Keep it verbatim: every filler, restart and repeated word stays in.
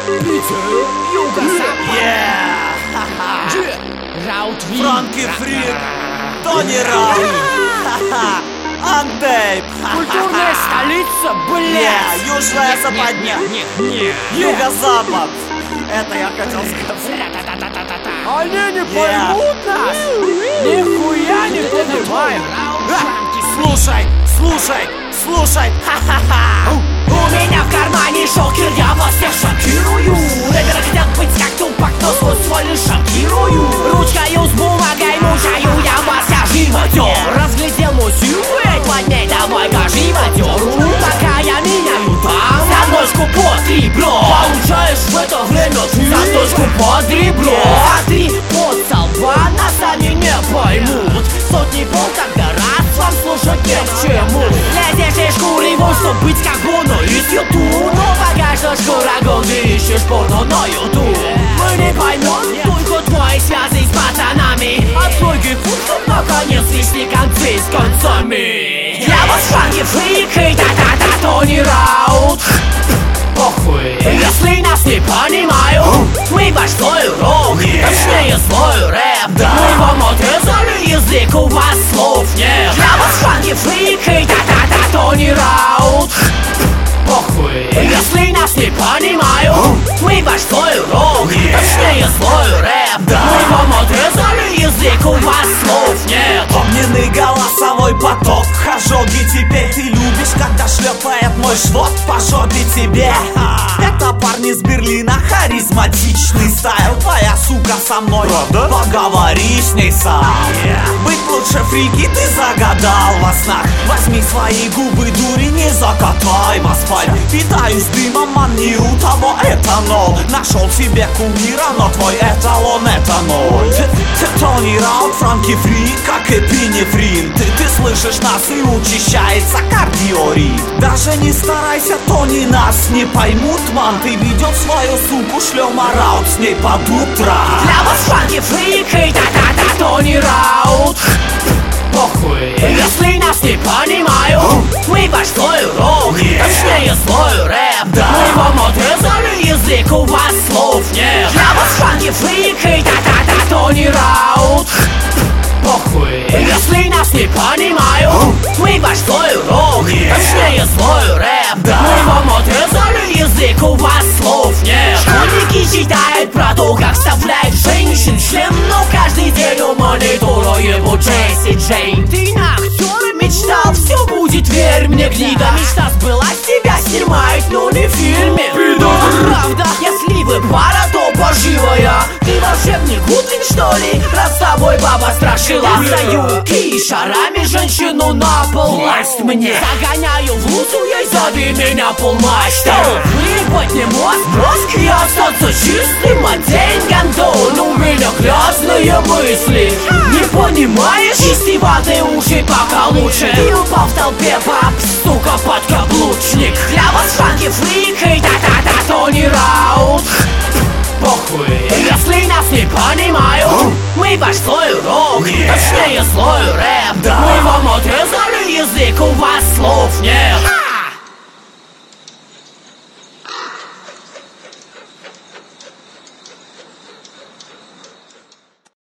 Питер, Юго-Запад, Раутвин, Франки Фрик, Тони Раут, Антейп, культурная столица, бля. Южная Западня, Нет, нет, Юго-Запад. Это я хотел сказать. они не поймут нас. Нихуя не понимают. Слушай, слушай, слушай, ха-ха-ха. У меня в кармане шокер, я вас всех шокирую. Рэперы хотят быть как Тупак, но свой свой лишь шокирую. Ручкою с бумагой мучаю, я вас вся животер. Разглядел мой силуэт, плотней давай-ка животеру. Пока я меняю там заточку под ребро. Получаешь в это время ты заточку под ребро. А ты под солба нас они не поймут. Сотни пол, когда раз вам слушать не к чему. Лезешь и шкуриву, чтоб быть как Боно из Ютуб. Но пока что шкура голды ищешь порно на Ютуб. Мы не поймем только твои связи с пацанами. Отслойки фут, чтоб наконец свести концы с концами. Я вас Франки Фрик и та-та-та Тони Раут. Похуй, если нас не понимают, мы ваш свой урок, точнее свой рэп. Мы вам отрезали язык, у вас слов нет. Я вас Франки Фрик и та-та-та Тони Раут. Похуй, если нас не понимают, мы ваш свой урок, точнее свой рэп. Мы вам отрезали язык, у вас слов нет. Огненный голосовой поток, ожоги теперь ты любишь, когда шлепает мой швот по жопе тебе. Это парни с Берлина, харизматичный стайл. Твоя сука со мной, правда? Поговори с ней сам. Быть лучше фрики ты загадал во снах. Возьми свои губы, дури, не закатай в асфальт. Питаюсь дымом, манни, у того этанол. Нашел себе кумира, но твой эталон это ноль. Ты, ты Тони Раут, Франки Фрик, как эпинефрин. Ты, ты слышишь нас и учащается кардиорит. Даже не старайся, Тони, нас не поймут, ман. Ты ведет свою суку, шлема Раут с ней под утро. Для вас Франки Фрик и та-та-та Тони Раут. Похуй, если нас не понимают, мы ваш свой урок, точнее свой рэп. Мы вам отрезали язык, у вас слов нет. Для вас Франки Фрик и та-та-та Тони Раут. Похуй, если нас не понимают, мы ваш свой урок, точнее свой рэп. Мы вам отрезали язык, у вас слов нет. Школьники читают про то, как вставляют женщин член, но каждый день у монитора ебут Джесси Джейн. Ты на актера мечтал, все будет, верь мне, книга. Мечта сбылась, тебя снимают, но не в фильме. Правда, если вы пара, то поживая. Ты волшебник Гудлин, что ли? Раз с тобой баба страшила. Встаю и шарами женщину на пол. Власть мне. Загоняю в лузу, ей зови меня полмачта. Выебать не мозг, мозг и остаться чистым. А день гондон, у меня грязные мысли. Не понимаешь? Чистеватые уши пока лучше. Ты упал в толпе, пап, сука, подкаблучник. Для вас Франки Фрик и та-та-та Тони Раут. Похуй, если нас не понимают, мы ваш свой урок, точнее свой рэп. Мы вам отрезали язык, у вас слов нет.